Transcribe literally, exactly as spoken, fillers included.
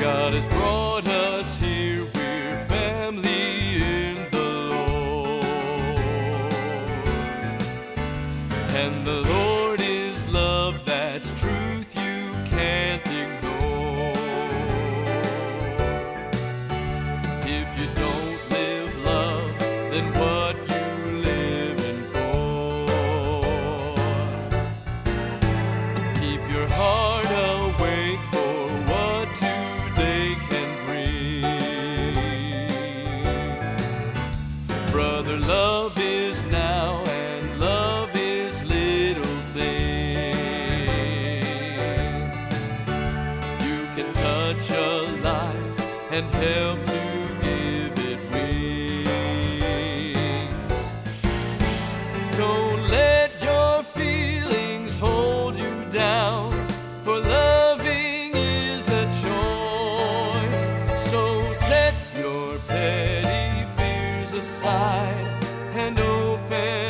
God has brought us here, we're family in the Lord. And the Lord is love, that's truth you can't ignore. If you don't live love, then what you living for? Keep your heart awake for what today can bring. Brother, love is now, and love is little things. You can touch a life and help to give it wings. Don't let your feelings hold you down, for loving is a choice. So set your petty fears aside and open